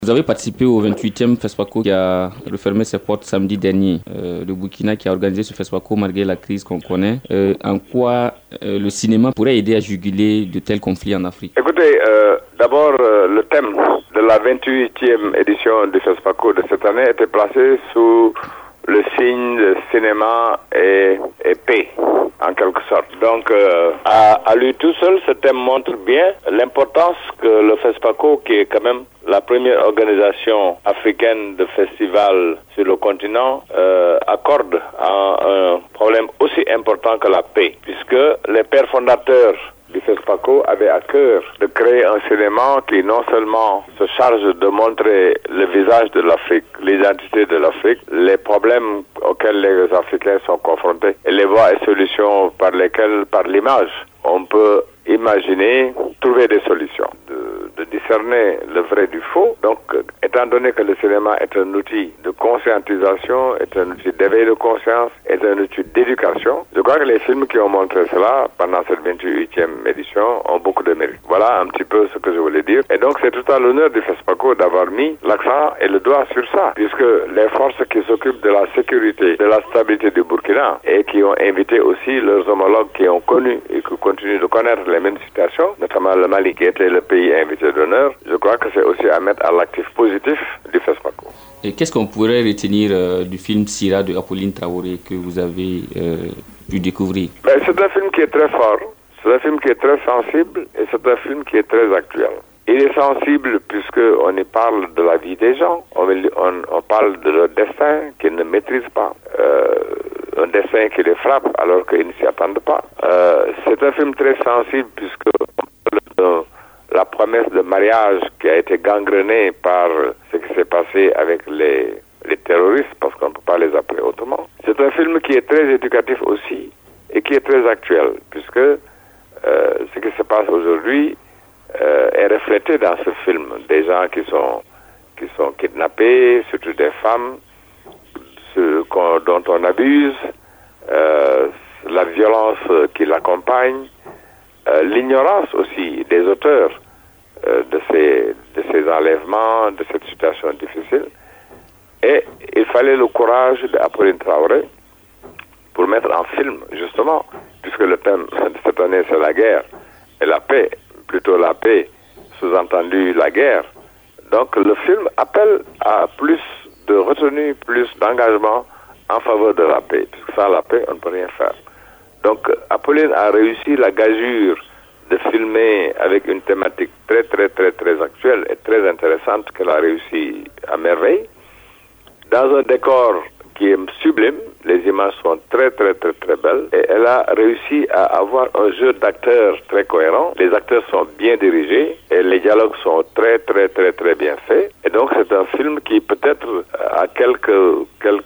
Vous avez participé au 28e FESPACO qui a refermé ses portes samedi dernier. Le Burkina qui a organisé ce FESPACO malgré la crise qu'on connaît. En quoi le cinéma pourrait aider à juguler de tels conflits en Afrique? Écoutez, d'abord, le thème de la 28e édition du FESPACO de cette année était placé sous le signe de cinéma et paix, en quelque sorte. Donc, à lui tout seul, ce thème montre bien l'importance que le FESPACO, qui est quand même la première organisation africaine de festival sur le continent, accorde à un problème aussi important que la paix, puisque les pères fondateurs du FESPACO avait à cœur de créer un cinéma qui non seulement se charge de montrer le visage de l'Afrique, l'identité de l'Afrique, les problèmes auxquels les Africains sont confrontés et les voies et solutions par lesquelles, par l'image, on peut imaginer, trouver des solutions, de discerner le vrai du faux. Donc, étant donné que le cinéma est un outil de conscientisation, est un outil d'éveil de conscience, est un outil d'éducation, je crois que les films qui ont montré cela pendant cette 28e édition ont beaucoup de mérite. Voilà un petit peu ce que je voulais dire. Et donc, c'est tout à l'honneur du FESPACO d'avoir mis l'accent et le doigt sur ça, puisque les forces qui s'occupent de la sécurité, de la stabilité du Burkina et qui ont invité aussi leurs homologues qui ont connu et qui continuent de connaître les mêmes situations, notamment le Mali qui était le pays invité d'honneur, je crois que c'est aussi à mettre à l'actif positif du FESPACO. Et qu'est-ce qu'on pourrait retenir du film Sira de Apolline Traoré que vous avez pu découvrir? C'est un film qui est très fort, c'est un film qui est très sensible et c'est un film qui est très actuel. Il est sensible puisqu'on y parle de la vie des gens, on parle de leur destin qu'ils ne maîtrisent pas, un destin qui les frappe alors qu'ils ne s'y attendent pas. C'est un film très sensible puisque la promesse de mariage qui a été gangrenée par ce qui s'est passé avec les terroristes, parce qu'on ne peut pas les appeler autrement. C'est un film qui est très éducatif aussi et qui est très actuel puisque ce qui se passe aujourd'hui est reflété dans ce film. Des gens qui sont kidnappés, surtout des femmes, dont on abuse, la violence qui l'accompagne, l'ignorance aussi des auteurs de ces enlèvements, de cette situation difficile. Et il fallait le courage d'Apolline Traoré pour mettre en film, justement, puisque le thème de cette année c'est la guerre et la paix, plutôt la paix, sous-entendu la guerre. Donc le film appelle à plus de retenue, plus d'engagement en faveur de la paix, puisque sans la paix, on ne peut rien faire. Donc Apolline a réussi la gageure de filmer avec une thématique très, très, très, très actuelle et très intéressante qu'elle a réussi à merveille, dans un décor qui est sublime. Les images sont très, très, très, très belles. Et elle a réussi à avoir un jeu d'acteurs très cohérent. Les acteurs sont bien dirigés et les dialogues sont très, très, très, très bien faits. Et donc, c'est un film qui, peut-être, à quelques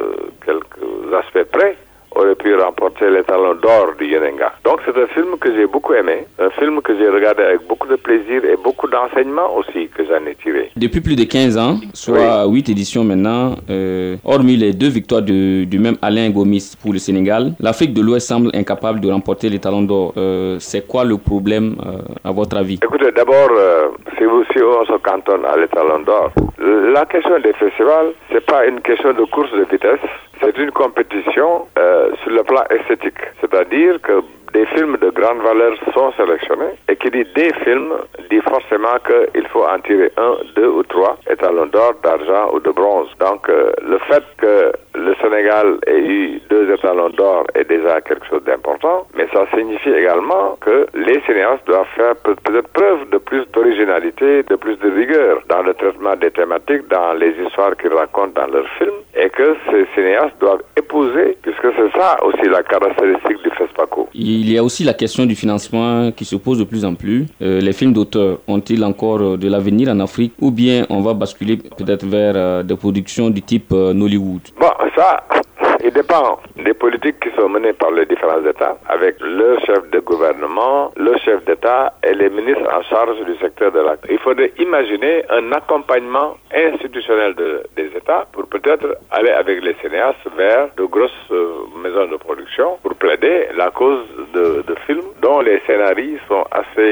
aspects près, aurait pu remporter les talons d'or du Yenenga. Donc c'est un film que j'ai beaucoup aimé, un film que j'ai regardé avec beaucoup de plaisir et beaucoup d'enseignements aussi que j'en ai tiré. Depuis plus de 15 ans, soit 8 éditions maintenant, hormis les 2 victoires du même Alain Gomis pour le Sénégal, l'Afrique de l'Ouest semble incapable de remporter les talons d'or. C'est quoi le problème à votre avis? Écoutez, d'abord, si on se cantonne à les talons d'or, la question des festivals, c'est pas une question de course de vitesse, c'est une compétition sur le plan esthétique. C'est-à-dire que des films de grande valeur sont sélectionnés et qui dit des films dit forcément qu'il faut en tirer 1, 2 ou 3 étalons d'or, d'argent ou de bronze. Donc le fait que le Sénégal ait eu 2 étalons d'or est déjà quelque chose d'important, mais ça signifie également que les cinéastes doivent faire peut-être preuve de plus d'originalité, de plus de rigueur dans le traitement des thématiques, dans les histoires qu'ils racontent dans leurs films, et que ces cinéastes doivent épouser, puisque c'est ça aussi la caractéristique du FESPACO. Il y a aussi la question du financement qui se pose de plus en plus. Les films d'auteur ont-ils encore de l'avenir en Afrique, ou bien on va basculer peut-être vers des productions du type Nollywood? Bon, ça, il dépend des politiques qui sont menées par les différents États, avec le chef de gouvernement, le chef d'État et les ministres en charge du secteur de la... Il faudrait imaginer un accompagnement institutionnel des États pour peut-être aller avec les cinéastes vers de grosses maisons de production pour plaider la cause de films dont les scénarios sont assez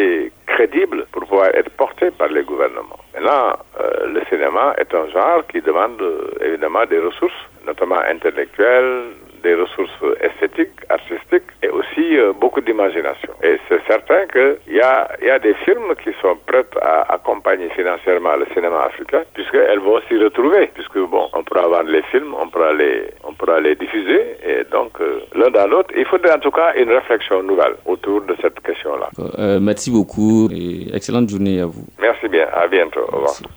crédibles pour pouvoir être portés par les gouvernements. Maintenant, le cinéma est un genre qui demande évidemment des ressources, notamment intellectuelles, des ressources esthétiques, artistiques et aussi beaucoup d'imagination. Et c'est certain qu'il y a des films qui sont prêts à accompagner financièrement le cinéma africain puisqu'elles vont s'y retrouver. Puisque bon, on pourra vendre les films, on pourra les diffuser et donc l'un dans l'autre. Il faudrait en tout cas une réflexion nouvelle autour de cette question-là. Merci beaucoup et excellente journée à vous. Merci bien, à bientôt. Au revoir. Merci.